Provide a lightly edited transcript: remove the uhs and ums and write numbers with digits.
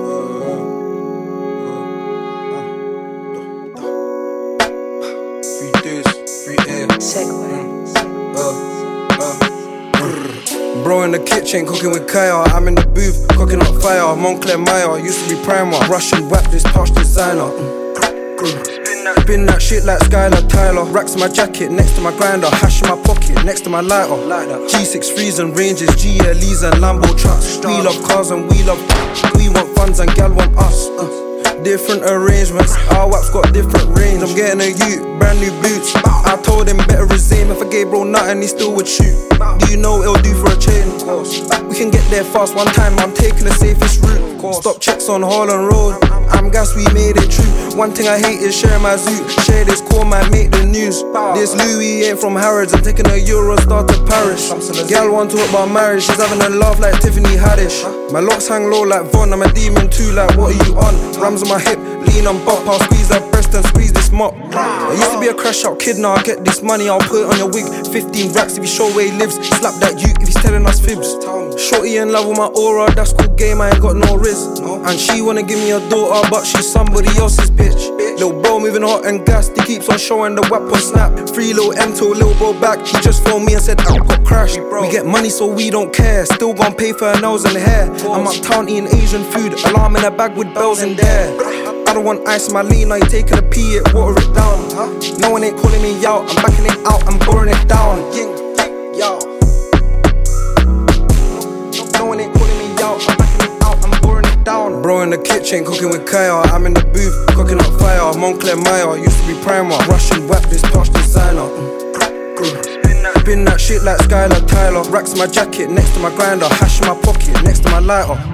Bro in the kitchen, cooking with Kaya. I'm in the booth, cooking up fire. Moncler Maya, used to be Primer. Russian whack, this posh designer. Spin that shit like Skylar Tyler. Racks in my jacket, next to my grinder. Hash in my pocket, next to my lighter. G6 3s and Ranges, GLEs and Lambo trucks. We love cars and we love. We want funds and gal want us. Different arrangements, our waps got different range. I'm getting a ute, brand new boots. I told him better resume. If I gave bro nothing, he still would shoot. Do you know it'll do for a chain? We can get there fast one time, I'm taking the safest route. Stop checks on Holland Road, I'm gas, we made it true. One thing I hate is sharing my zoot. Share this call, might make the news. This Louis ain't from Harrods, I'm taking a Eurostar to Paris. Gal want to talk about marriage, she's having a laugh like Tiffany Haddish. My locks hang low like Von, I'm a demon too, like what are you on? Rams on my hip, lean on bop, I'll squeeze that breast and squeeze this mop. I used to be a crash out kid, now I get this money, I'll put it on your wig. 15 racks if you show where he lives, slap that you if he's telling us fibs. Shorty in love with my aura, that's cool game, I ain't got no risk. And she wanna give me a daughter, but she's somebody else's bitch. Lil' bro moving hot and gassed, he keeps on showing the wap on snap. Free Lil' M to Lil' bro back, he just phoned me and said I got crashed. We get money so we don't care, still gon' pay for her nails and hair. I'm uptown eating Asian food, alarm in a bag with bells in there. I don't want ice in my lean, now you taking a pee, it water it down. No one ain't calling me out, I'm backing it out, I'm pouring it down. Yo. No one ain't calling me out, I'm backing it out, I'm pouring it down. Bro in the kitchen, cooking with Kaya. I'm in the booth, cooking up fire. Moncler Maya, used to be Primer. Russian whack, this posh designer. Spin that shit like Skylar Tyler. Racks in my jacket, next to my grinder. Hash in my pocket, next to my lighter.